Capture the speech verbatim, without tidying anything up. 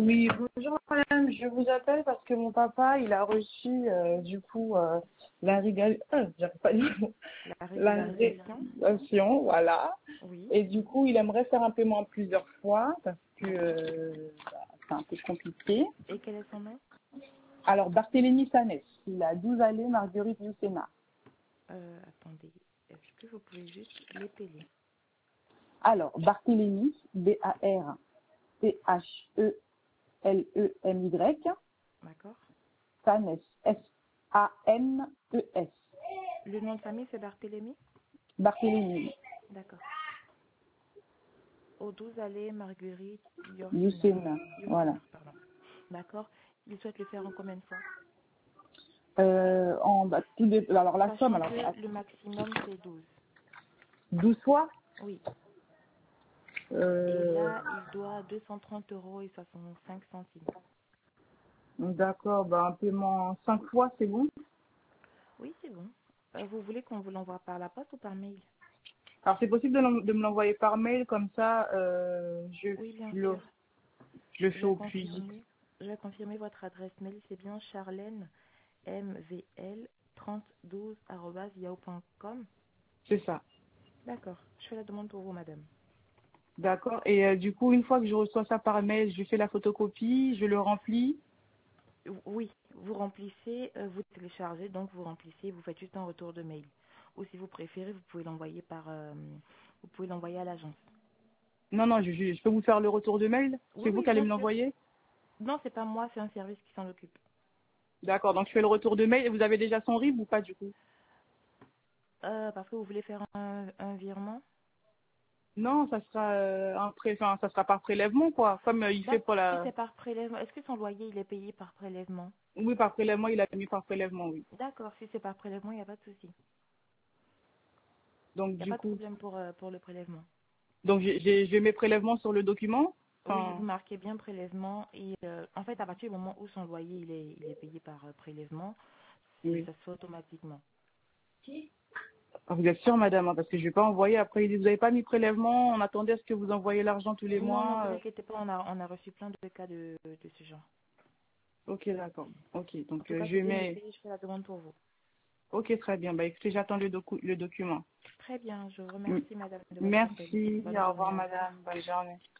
Oui, bonjour madame, je vous appelle parce que mon papa, il a reçu euh, du coup euh, la régal... euh, j'arrive pas à dire. La La régularisation. régulation, voilà. Oui. Et du coup, il aimerait faire un paiement plusieurs fois parce que euh, bah, c'est un peu compliqué. Et quel est son nom? Alors, Barthélémy Sanès, il a douze allées Marguerite du Sénat. euh, Attendez, est-ce que vous pouvez juste l'épeler? Alors, Barthélémy, B A R T H E L E M Y, D'accord. Sanès, S A N E S. Le nom de famille, c'est Barthélemy? Barthélémy, D'accord. Au douze allées Marguerite du Yourcenar. Sénat, voilà. Yourcenar, pardon. D'accord. Il souhaite le faire en combien de fois? Euh, en, bah, tout dé- alors la somme, Sachant alors que le maximum, c'est douze. douze fois, Oui. Et euh, là, il doit deux cent trente euros et soixante-cinq centimes. d'accord, bah, un paiement cinq fois, c'est bon. Oui, c'est bon. Euh, vous voulez qu'on vous l'envoie par la poste ou par mail? Alors c'est possible de, l'en- de me l'envoyer par mail, comme ça, euh, je, Oui, bien le, sûr. je le Je fais vais au plus vite. confirmer. Je vais confirmer votre adresse mail. C'est bien charlène m v l trente douze arobase yahoo point com. C'est ça. D'accord. Je fais la demande pour vous, madame. D'accord. Et euh, du coup, une fois que je reçois ça par mail, je fais la photocopie, je le remplis. Oui, vous remplissez, euh, vous téléchargez, donc vous remplissez, vous faites juste un retour de mail. Ou si vous préférez, vous pouvez l'envoyer par, euh, vous pouvez l'envoyer à l'agence. Non, non, je, je, je peux vous faire le retour de mail. Oui, C'est vous oui, qui allez bien me sûr. l'envoyer. Non, c'est pas moi, c'est un service qui s'en occupe. D'accord. Donc je fais le retour de mail. Et vous avez déjà son R I B ou pas du coup? Euh, parce que vous voulez faire un, un virement. Non, ça sera euh, un pré... enfin, ça sera par prélèvement, quoi. Comme euh, il fait pour D'accord. Si la. c'est par prélèvement, est-ce que son loyer il est payé par prélèvement? Oui, par prélèvement, il a mis par prélèvement, oui. D'accord. Si c'est par prélèvement, il n'y a pas de souci. Donc Il n'y a du pas de coup, problème pour euh, pour le prélèvement. donc j'ai j'ai j'ai mes prélèvements sur le document. Oui, vous Enfin, marquez bien prélèvement et euh, en fait à partir du moment où son loyer il est il est payé par euh, prélèvement, c'est oui. ça se fait automatiquement. Ah, vous êtes sûre, madame, hein, parce que je vais pas envoyer. Après, ils disent, vous n'avez pas mis prélèvement. On attendait à ce que vous envoyiez l'argent tous les Non, non, mois. vous euh. inquiétez pas, on a on a reçu plein de cas de de ce genre. Ok, d'accord. Ok, En donc tout euh, cas, je c'est bien mets. noté, je fais la demande pour vous. Ok, très bien. Bah écoutez, j'attends le, docu- le document. Très bien, je vous M- remercie madame de votre appel. Merci. Bonne Au journée, revoir, au revoir. madame. Bonne journée.